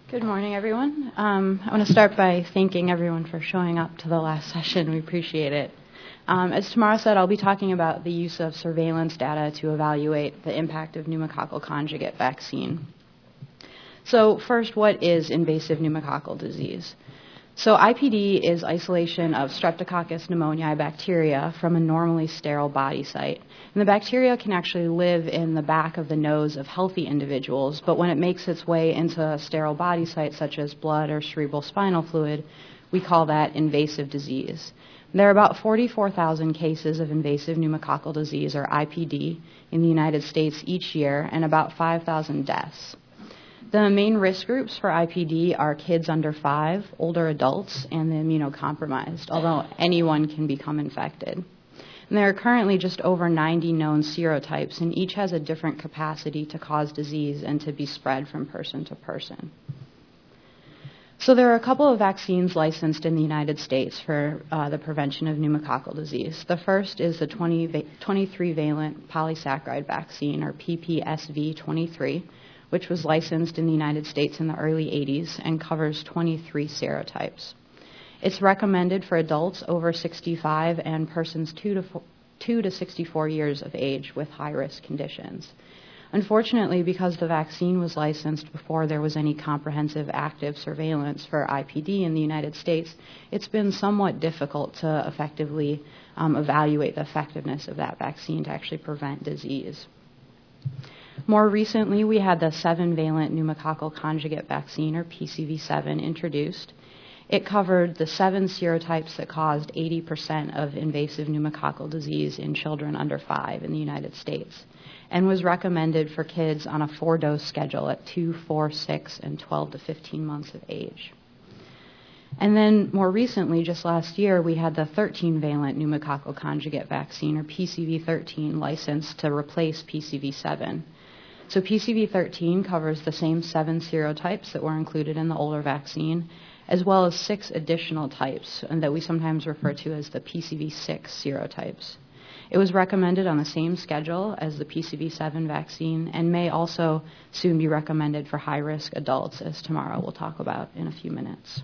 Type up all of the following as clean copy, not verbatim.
Good morning, everyone. I want to start by thanking everyone for showing up to the last session. We appreciate it. As Tamara said, I'll be talking about the use of surveillance data to evaluate the impact of pneumococcal conjugate vaccine. So first, what is invasive pneumococcal disease? So IPD is isolation of Streptococcus pneumoniae bacteria from a normally sterile body site. And the bacteria can actually live in the back of the nose of healthy individuals, but when it makes its way into a sterile body site such as blood or cerebral spinal fluid, we call that invasive disease. There are about 44,000 cases of invasive pneumococcal disease, or IPD, in the United States each year, and about 5,000 deaths. The main risk groups for IPD are kids under 5, older adults, and the immunocompromised, although anyone can become infected. And there are currently just over 90 known serotypes, and each has a different capacity to cause disease and to be spread from person to person. So there are a couple of vaccines licensed in the United States for the prevention of pneumococcal disease. The first is the 23-valent polysaccharide vaccine, or PPSV23, which was licensed in the United States in the early 80s and covers 23 serotypes. It's recommended for adults over 65 and persons 2 to 64 years of age with high-risk conditions. Unfortunately, because the vaccine was licensed before there was any comprehensive active surveillance for IPD in the United States, it's been somewhat difficult to effectively evaluate the effectiveness of that vaccine to actually prevent disease. More recently, we had the 7-valent pneumococcal conjugate vaccine, or PCV7, introduced. It covered the 7 serotypes that caused 80% of invasive pneumococcal disease in children under 5 in the United States, and was recommended for kids on a 4-dose schedule at 2, 4, 6, and 12 to 15 months of age. And then more recently, just last year, we had the 13-valent pneumococcal conjugate vaccine, or PCV13, licensed to replace PCV7. So PCV13 covers the same 7 serotypes that were included in the older vaccine, as well as 6 additional types, and that we sometimes refer to as the PCV6 serotypes. It was recommended on the same schedule as the PCV7 vaccine and may also soon be recommended for high-risk adults, as Tamara will talk about in a few minutes.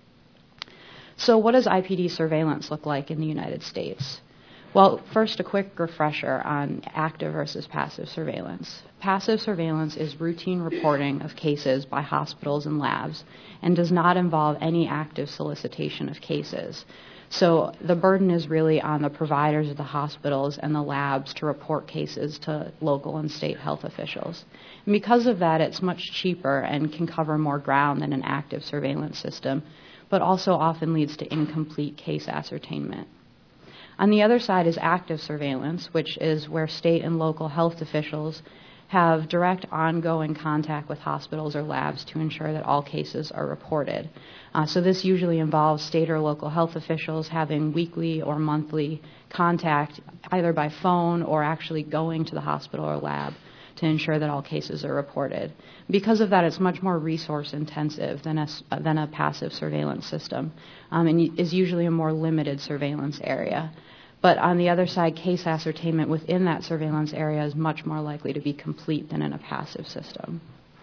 So what does IPD surveillance look like in the United States? Well, first, a quick refresher on active versus passive surveillance. Passive surveillance is routine reporting of cases by hospitals and labs and does not involve any active solicitation of cases. So the burden is really on the providers of the hospitals and the labs to report cases to local and state health officials. And because of that, it's much cheaper and can cover more ground than an active surveillance system, but also often leads to incomplete case ascertainment. On the other side is active surveillance, which is where state and local health officials have direct ongoing contact with hospitals or labs to ensure that all cases are reported. So this usually involves state or local health officials having weekly or monthly contact either by phone or actually going to the hospital or lab to ensure that all cases are reported. Because of that, it's much more resource intensive than a passive surveillance system, and is usually a more limited surveillance area. But on the other side, case ascertainment within that surveillance area is much more likely to be complete than in a passive system.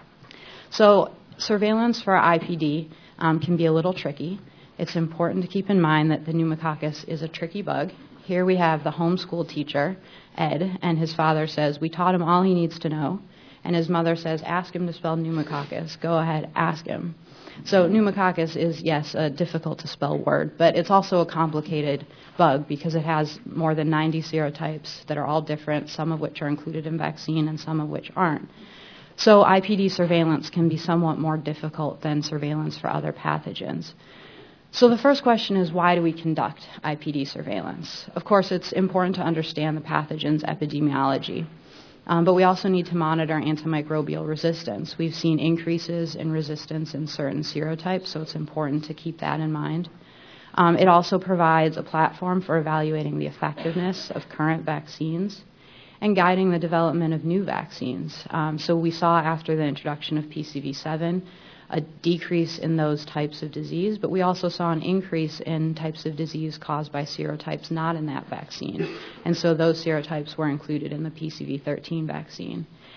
So surveillance for IPD can be a little tricky. It's important to keep in mind that the pneumococcus is a tricky bug. Here we have the homeschool teacher, Ed, and his father says, we taught him all he needs to know. And his mother says, ask him to spell pneumococcus. Go ahead, ask him. So pneumococcus is, yes, a difficult to spell word, but it's also a complicated bug because it has more than 90 serotypes that are all different, some of which are included in vaccine and some of which aren't. So IPD surveillance can be somewhat more difficult than surveillance for other pathogens. So the first question is, why do we conduct IPD surveillance? Of course, it's important to understand the pathogen's epidemiology. But we also need to monitor antimicrobial resistance. We've seen increases in resistance in certain serotypes, so it's important to keep that in mind. It also provides a platform for evaluating the effectiveness of current vaccines and guiding the development of new vaccines. So we saw after the introduction of PCV7 a decrease in those types of disease, but we also saw an increase in types of disease caused by serotypes not in that vaccine. And so those serotypes were included in the PCV13 vaccine.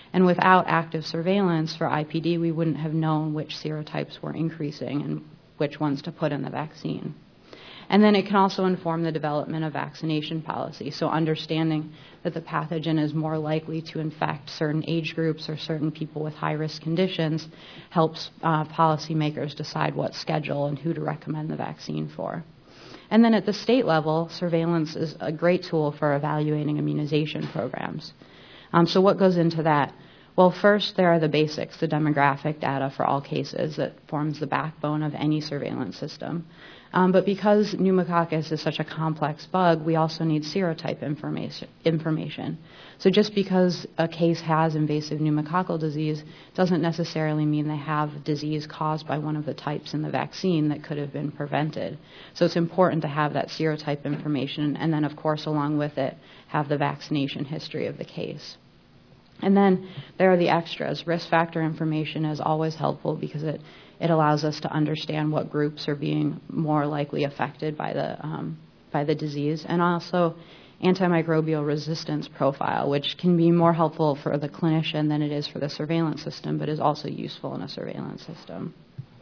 And without active surveillance for IPD, we wouldn't have known which serotypes were increasing and which ones to put in the vaccine. And then it can also inform the development of vaccination policy. So understanding that the pathogen is more likely to infect certain age groups or certain people with high-risk conditions helps policymakers decide what schedule and who to recommend the vaccine for. And then at the state level, surveillance is a great tool for evaluating immunization programs. So what goes into that? Well, first, there are the basics, the demographic data for all cases that forms the backbone of any surveillance system. But because pneumococcus is such a complex bug, we also need serotype information. So just because a case has invasive pneumococcal disease doesn't necessarily mean they have disease caused by one of the types in the vaccine that could have been prevented. So it's important to have that serotype information, and then, of course, along with it, have the vaccination history of the case. And then there are the extras. Risk factor information is always helpful because it allows us to understand what groups are being more likely affected by the disease, and also antimicrobial resistance profile, which can be more helpful for the clinician than it is for the surveillance system, but is also useful in a surveillance system.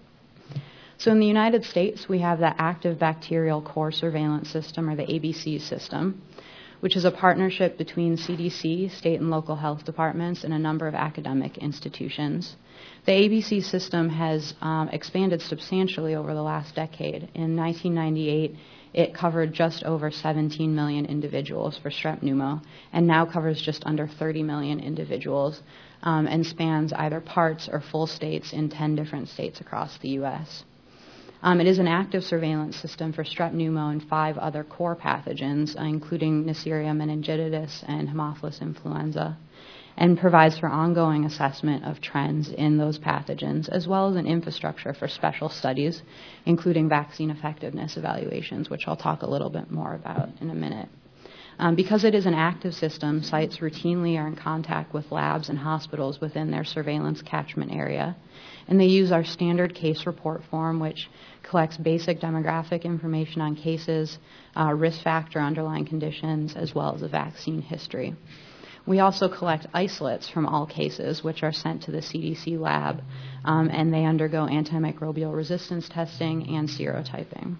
So in the United States, we have the Active Bacterial Core Surveillance System, or the ABC system, which is a partnership between CDC, state and local health departments, and a number of academic institutions. The ABC system has expanded substantially over the last decade. In 1998, it covered just over 17 million individuals for strep pneumo, and now covers just under 30 million individuals, and spans either parts or full states in 10 different states across the U.S. It is an active surveillance system for strep pneumo and 5 other core pathogens, including Neisseria meningitidis and Haemophilus influenza, and provides for ongoing assessment of trends in those pathogens, as well as an infrastructure for special studies, including vaccine effectiveness evaluations, which I'll talk a little bit more about in a minute. Because it is an active system, sites routinely are in contact with labs and hospitals within their surveillance catchment area, and they use our standard case report form, which collects basic demographic information on cases, risk factor underlying conditions, as well as a vaccine history. We also collect isolates from all cases, which are sent to the CDC lab, and they undergo antimicrobial resistance testing and serotyping.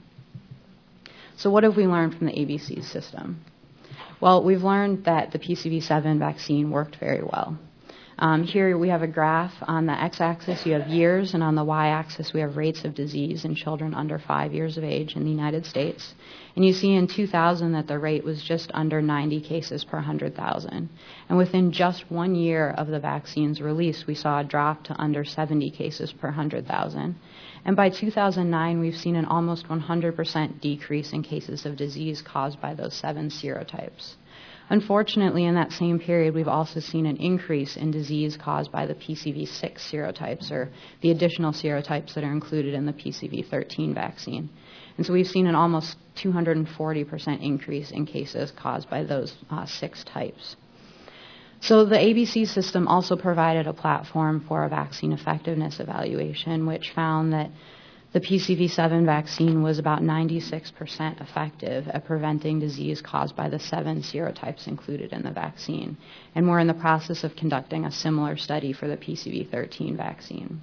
So what have we learned from the ABC system? Well, we've learned that the PCV7 vaccine worked very well. Here we have a graph. On the x-axis you have years, and on the y-axis we have rates of disease in children under 5 years of age in the United States. And you see in 2000 that the rate was just under 90 cases per 100,000. And within just 1 year of the vaccine's release, we saw a drop to under 70 cases per 100,000. And by 2009, we've seen an almost 100% decrease in cases of disease caused by those 7 serotypes. Unfortunately, in that same period, we've also seen an increase in disease caused by the PCV6 serotypes, or the additional serotypes that are included in the PCV13 vaccine. And so we've seen an almost 240% increase in cases caused by those 6 types. So the ABC system also provided a platform for a vaccine effectiveness evaluation, which found that the PCV7 vaccine was about 96% effective at preventing disease caused by the 7 serotypes included in the vaccine. And we're in the process of conducting a similar study for the PCV13 vaccine.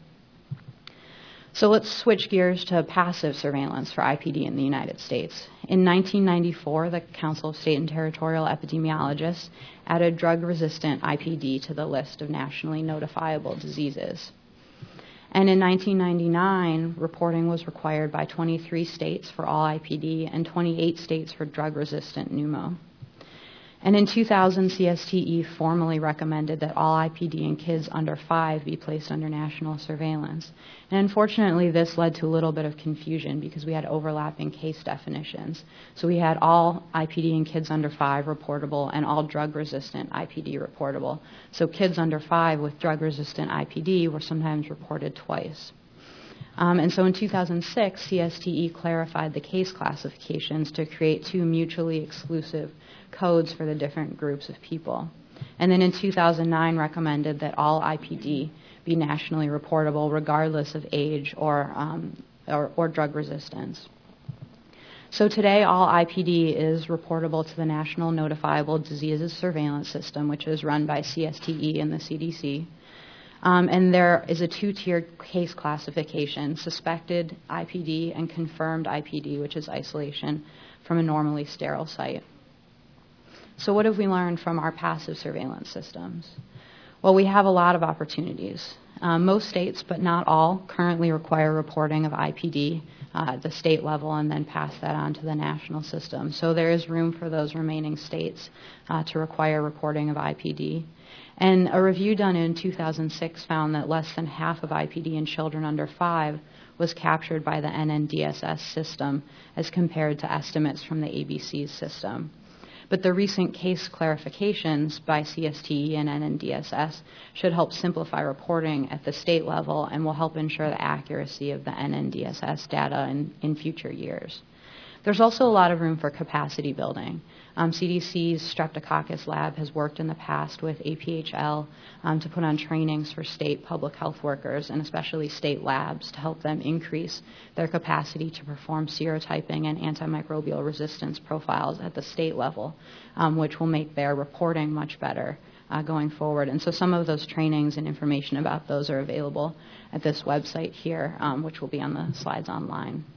So let's switch gears to passive surveillance for IPD in the United States. In 1994, the Council of State and Territorial Epidemiologists added drug-resistant IPD to the list of nationally notifiable diseases. And in 1999, reporting was required by 23 states for all IPD and 28 states for drug-resistant pneumo. And in 2000, CSTE formally recommended that all IPD in kids under 5 be placed under national surveillance. And unfortunately, this led to a little bit of confusion because we had overlapping case definitions. So we had all IPD in kids under 5 reportable and all drug-resistant IPD reportable. So kids under 5 with drug-resistant IPD were sometimes reported twice. And so in 2006, CSTE clarified the case classifications to create 2 mutually exclusive codes for the different groups of people. And then in 2009 recommended that all IPD be nationally reportable regardless of age or drug resistance. So today, all IPD is reportable to the National Notifiable Diseases Surveillance System, which is run by CSTE and the CDC. And there is a two-tiered case classification, suspected IPD and confirmed IPD, which is isolation from a normally sterile site. So what have we learned from our passive surveillance systems? Well, we have a lot of opportunities. Most states, but not all, currently require reporting of IPD at the state level and then pass that on to the national system. So there is room for those remaining states to require reporting of IPD. And a review done in 2006 found that less than half of IPD in children under 5 was captured by the NNDSS system as compared to estimates from the ABC's system. But the recent case clarifications by CSTE and NNDSS should help simplify reporting at the state level and will help ensure the accuracy of the NNDSS data in future years. There's also a lot of room for capacity building. CDC's Streptococcus lab has worked in the past with APHL to put on trainings for state public health workers and especially state labs to help them increase their capacity to perform serotyping and antimicrobial resistance profiles at the state level, which will make their reporting much better going forward. And so some of those trainings and information about those are available at this website here, which will be on the slides online.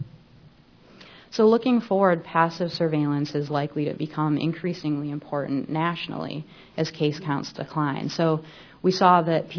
So looking forward, passive surveillance is likely to become increasingly important nationally as case counts decline. So we saw that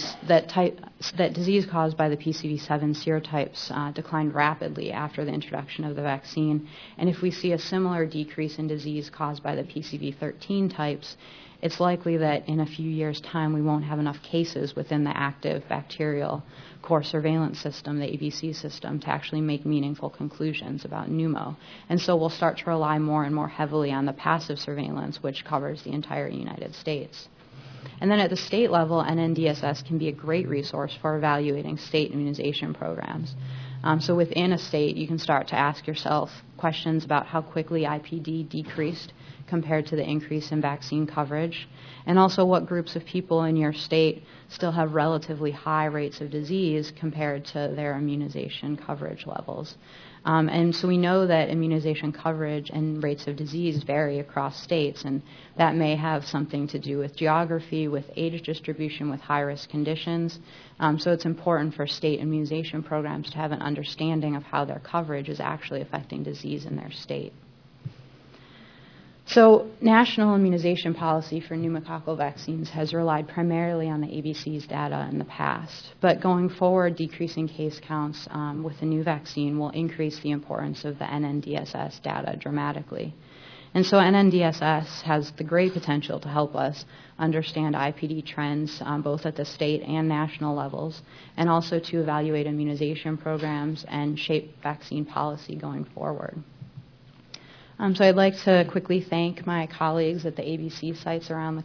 that disease caused by the PCV7 serotypes declined rapidly after the introduction of the vaccine. And if we see a similar decrease in disease caused by the PCV13 types, it's likely that in a few years' time we won't have enough cases within the active bacterial core surveillance system, the ABC system, to actually make meaningful conclusions about pneumo. And so we'll start to rely more and more heavily on the passive surveillance, which covers the entire United States. And then at the state level, NNDSS can be a great resource for evaluating state immunization programs. So within a state, you can start to ask yourself questions about how quickly IPD decreased compared to the increase in vaccine coverage, and also what groups of people in your state still have relatively high rates of disease compared to their immunization coverage levels. And so we know that immunization coverage and rates of disease vary across states, and that may have something to do with geography, with age distribution, with high-risk conditions. So it's important for state immunization programs to have an understanding of how their coverage is actually affecting disease in their state. So national immunization policy for pneumococcal vaccines has relied primarily on the ABC's data in the past. But going forward, decreasing case counts with the new vaccine will increase the importance of the NNDSS data dramatically. And so NNDSS has the great potential to help us understand IPD trends both at the state and national levels, and also to evaluate immunization programs and shape vaccine policy going forward. So I'd like to quickly thank my colleagues at the ABC sites around the